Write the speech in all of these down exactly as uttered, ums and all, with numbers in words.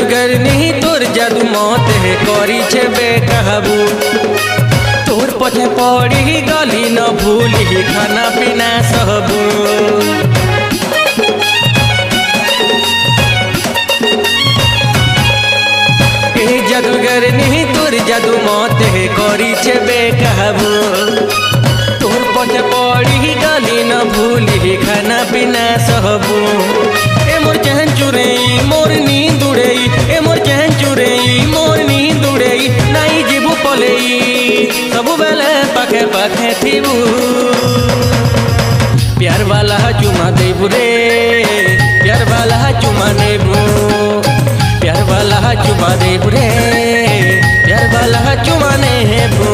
जादूगरनी तोर जादू मत है करी छे बेकाबू तोर पछे पड़ी गली न भूली खाना पीना सबू जादूगरनी तोर जादू मत है करी छे बेकाबू तोर पछे पड़ी गली न भूली खाना पीना सबू ए मोर चहन चुरई मोर नींद उड़ई ए मोर चहन चुरई मोर नींद उड़ई नाई जीबू पलई सबू बेले पाखे पाखे थीबू प्यार वाला चुमा देबू रे प्यार वाला चुमा नेबू प्यार वाला चुमा देबू रे प्यार वाला चुमा नेबू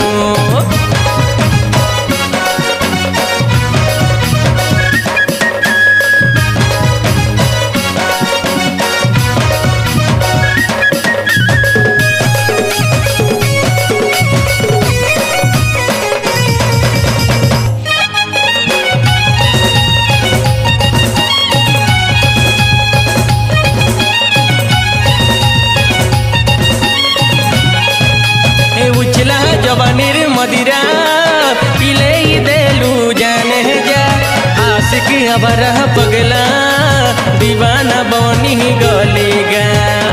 जवानीर मदिरा पिले देलू जाने जा आशिक अबर पगला दीवाना बनी गलेगा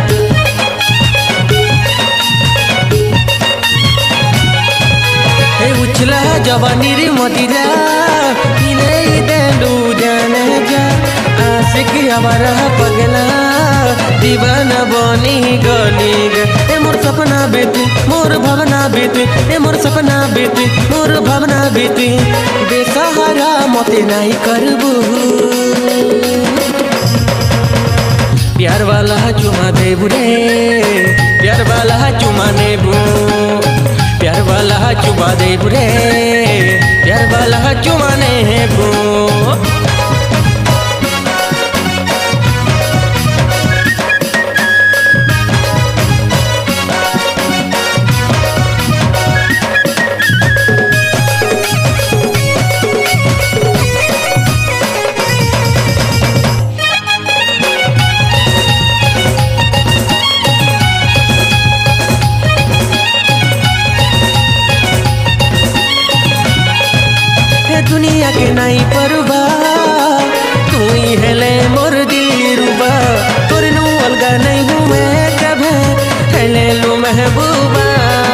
उछला जवानीर मदिरा पिले देलू जाने जा आशिक अबर पगला दीवाना बनी गलेगा ए मोर सपना बेटी मोर भावना बेटी ए मोर सपना बेटी मोर भावना बेटी बेसहारा मते नहीं करबू प्यार वाला चुमा देबू रे प्यार वाला चुमा नेबू प्यार वाला चुमा देबू रे प्यार वाला चुमा नेबू दुनिया के नाई परवा तू ही हेले मोर दिलरुबा तोर नु अलगा नहीं हूँ मैं कभी हेले लो महबूबा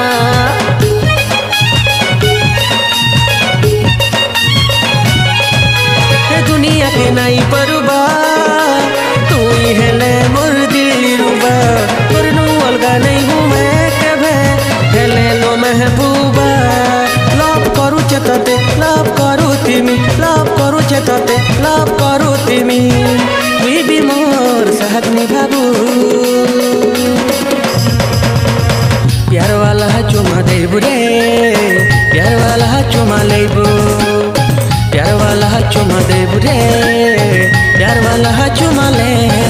दुनिया के नाई परवा तू ही हेले मोर दिलरुबा तोर नु अलगा नहीं हूँ मैं कभी हेले लो महबूबा लव करू चेतते लव करू तिमी लव करू चेतते लव करू तिमी तुई भी मोर साथ निभाबू प्यार वाला चुमा देबू रे प्यार वाला चुमा लेबू प्यार वाला चुमा देबू रे प्यार वाला चुमा ले